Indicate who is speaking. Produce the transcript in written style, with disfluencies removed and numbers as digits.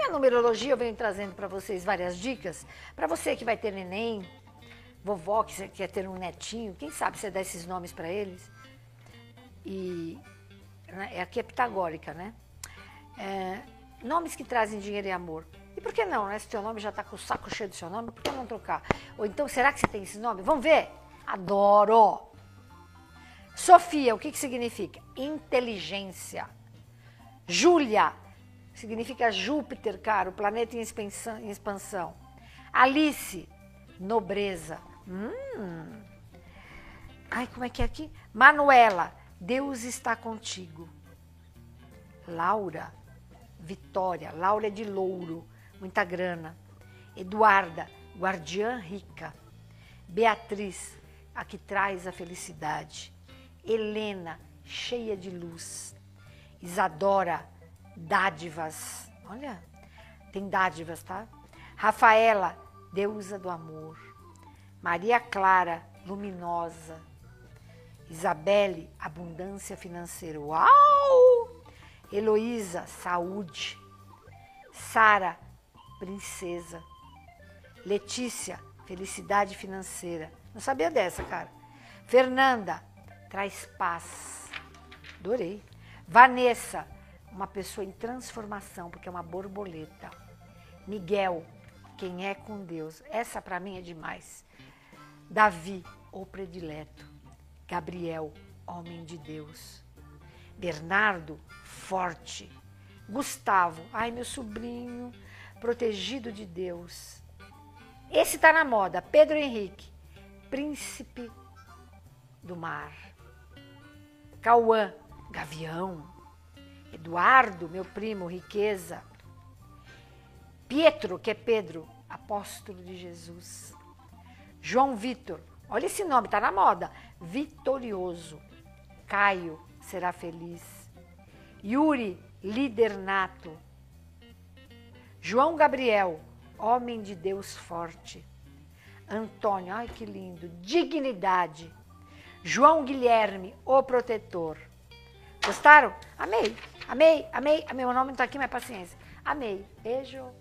Speaker 1: numerologia eu venho trazendo para vocês várias dicas. Para você que vai ter neném, vovó que quer ter um netinho, quem sabe você dá esses nomes para eles. E aqui é pitagórica, né? Nomes que trazem dinheiro e amor. E por que não, né? Se o seu nome já está com o saco cheio do seu nome, por que não trocar? Ou então, será que você tem esse nome? Vamos ver? Adoro! Sofia, o que significa? Inteligência. Júlia, significa Júpiter, cara, o planeta em expansão. Alice, nobreza. Ai, como é que é aqui? Manuela, Deus está contigo. Laura, vitória. Laura é de louro, muita grana. Eduarda, guardiã rica. Beatriz, a que traz a felicidade. Helena, cheia de luz. Isadora, dádivas. Olha, tem dádivas, tá? Rafaela, deusa do amor. Maria Clara, luminosa. Isabelle, abundância financeira. Uau! Heloísa, saúde. Sara, princesa. Letícia, felicidade financeira. Não sabia dessa, cara. Fernanda, traz paz. Adorei. Vanessa, uma pessoa em transformação, porque é uma borboleta. Miguel, quem é com Deus. Essa para mim é demais. Davi, o predileto. Gabriel, homem de Deus. Bernardo, forte. Gustavo, ai meu sobrinho, protegido de Deus. Esse tá na moda. Pedro Henrique, príncipe do mar. Cauã, gavião. Eduardo, meu primo, riqueza. Pietro, que é Pedro, apóstolo de Jesus. João Vitor, olha esse nome, tá na moda. Vitorioso. Caio, será feliz. Yuri, líder nato. João Gabriel, homem de Deus forte. Antônio, ai que lindo, dignidade. João Guilherme, o protetor. Gostaram? Amei, amei, amei, amei. Meu nome não tá aqui, mas paciência. Amei. Beijo.